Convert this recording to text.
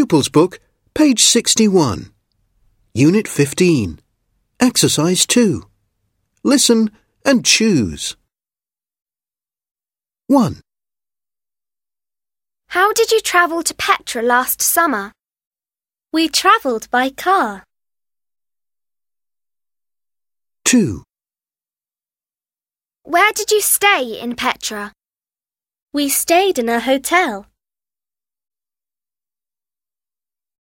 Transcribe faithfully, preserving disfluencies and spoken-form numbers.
Pupils Book, page sixty-one. Unit fifteen. Exercise two. Listen and choose. one. How did you travel to Petra last summer? We travelled by car. two. Where did you stay in Petra? We stayed in a hotel.